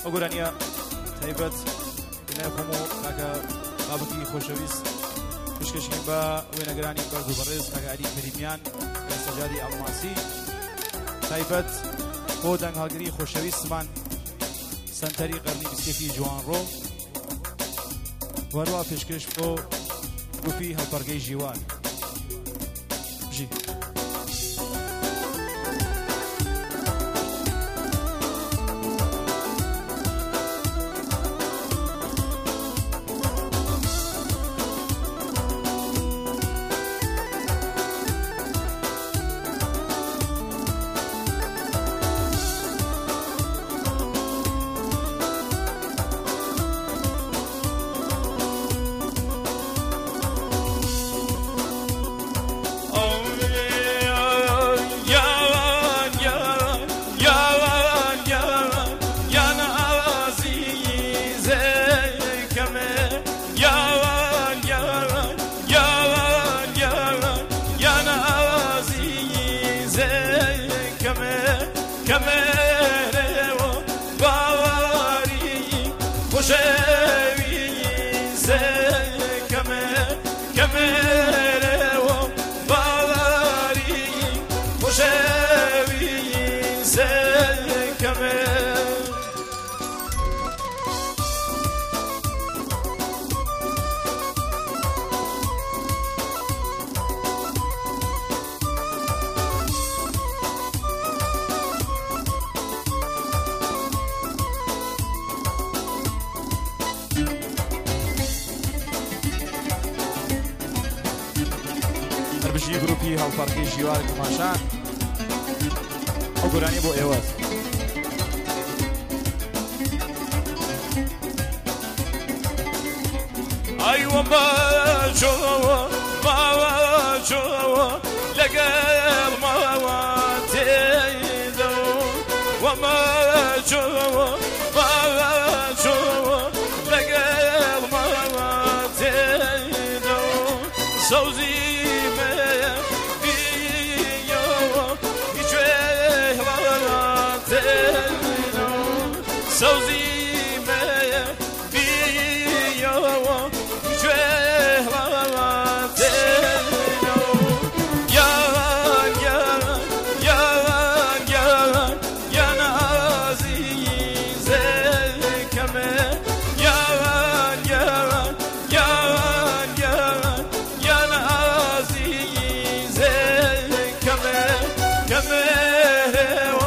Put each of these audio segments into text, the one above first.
ئەگۆرانیە تایبەت بینای خۆم و کاکە بابەتی خۆشەویست پشکەشین بە وێنەگرانی بەرز و بەڕێز کاکە عەلی کەریمیان سەجادی ئەڵماسی تایبەت بۆ دەنگ هەڵگری خۆشەویستمان سەنتەری قەرنی بیستێکی جوانڕۆ وەروە پێشکەش بۆ گروپی هەڵپەرگەی ژیوان بژی بژی گروپی هەڵپەرگەی ژیوان تەماشان ئەو گۆرانی بۆ ئێوە ئایوە بەجۆوە باوەجۆوە لەگەڵ ماوە تێدە وەمەجۆوە باوەجۆوە لەگەڵ ماوە تێدە سەوزی سوزی مەیە بیەوە گوێڵەوەتێنەوە یان یان یان یان یان ئازیزەکەمە یان یان یان یان یان ئازیزەکەمە کەمەوە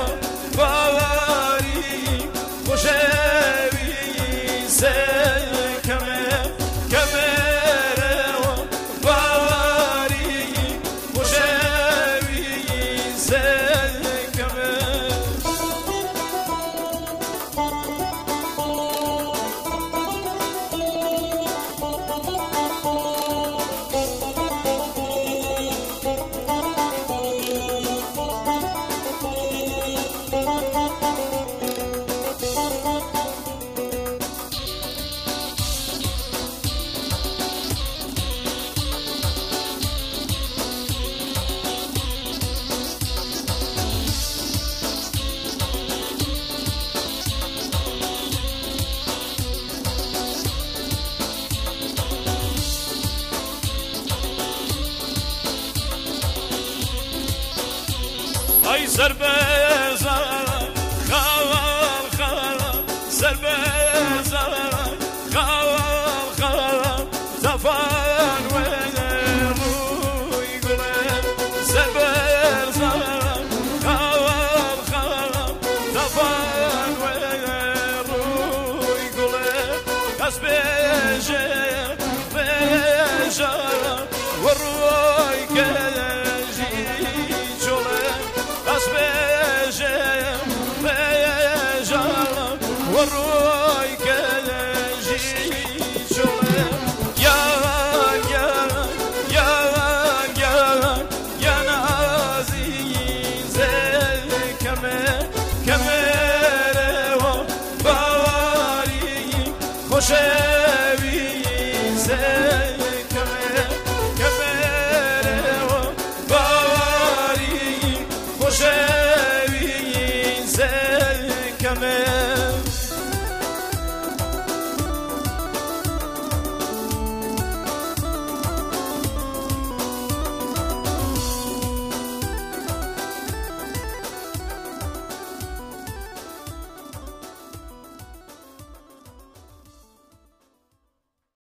Ay serbeza khaval khaval serbeza khaval khaval zafan ve ruy gülen serbeza khaval khaval zafan ve ruy gülen kasbeje beja ve ruy gülen والروي كالجي شوله يان يان يان يان يان عزيزي كمره باوري خوشوي زي كمره باوري خوشوي زي كمره